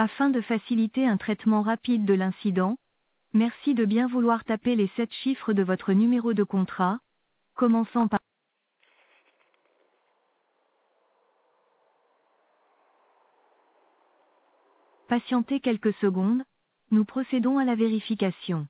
Afin de faciliter un traitement rapide de l'incident, merci de bien vouloir taper les 7 chiffres de votre numéro de contrat, commençant par... Patientez quelques secondes, nous procédons à la vérification.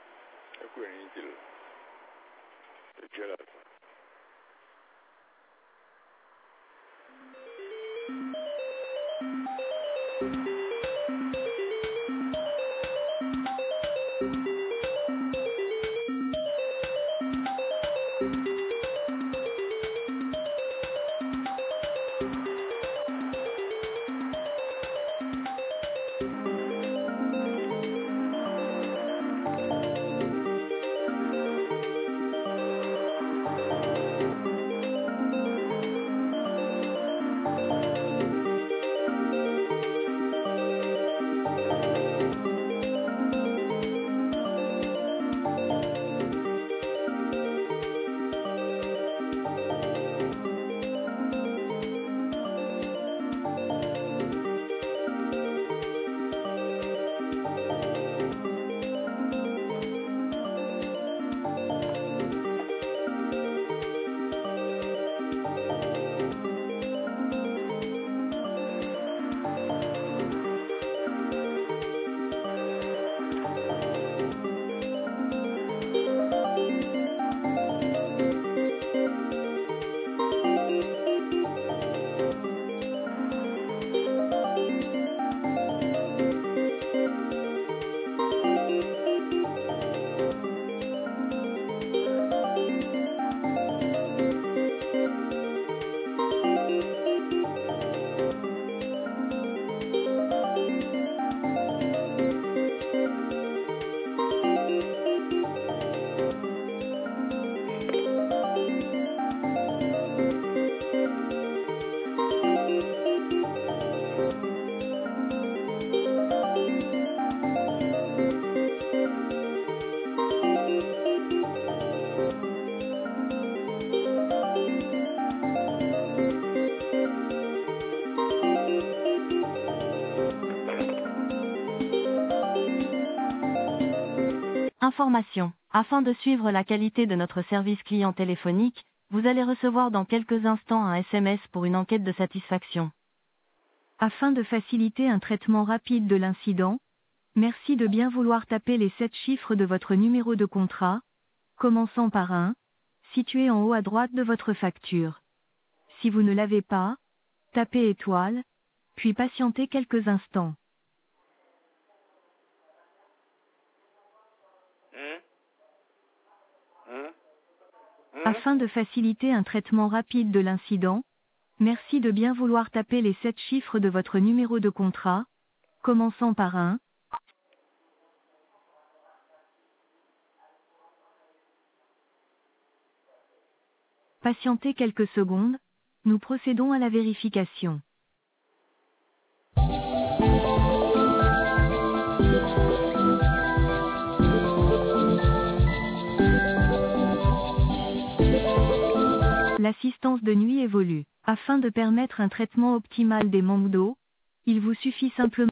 Equiniti, Gerard. Information. Afin de suivre la qualité de notre service client téléphonique, vous allez recevoir dans quelques instants un SMS pour une enquête de satisfaction. Afin de faciliter un traitement rapide de l'incident, merci de bien vouloir taper les 7 chiffres de votre numéro de contrat, commençant par 1, situé en haut à droite de votre facture. Si vous ne l'avez pas, tapez étoile, puis patientez quelques instants. Afin de faciliter un traitement rapide de l'incident, merci de bien vouloir taper les 7 chiffres de votre numéro de contrat, commençant par 1. Patientez quelques secondes, nous procédons à la vérification. L'assistance de nuit évolue. Afin de permettre un traitement optimal des manques d'eau, il vous suffit simplement